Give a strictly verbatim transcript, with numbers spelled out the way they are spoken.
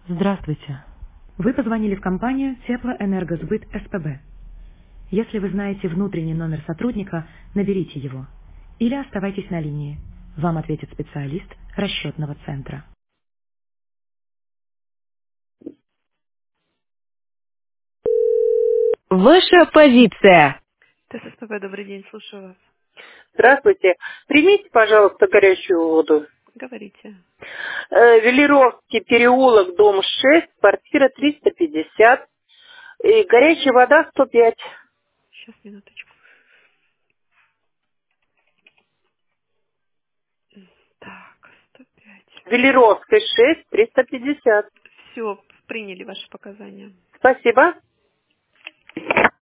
Здравствуйте. Вы позвонили в компанию Теплоэнергосбыт СПБ. Если вы знаете внутренний номер сотрудника, наберите его. Или оставайтесь на линии. Вам ответит специалист расчетного центра. Ваша позиция. ТССПБ, добрый день, слушаю вас. Здравствуйте. Примите, пожалуйста, горячую воду. Говорите. Э, Велеровский переулок, дом шесть, квартира триста пятьдесят. И горячая вода сто пять. Сейчас, минуточку. Так, сто пять. Велеровской шесть, триста пятьдесят. Все, приняли ваши показания. Спасибо.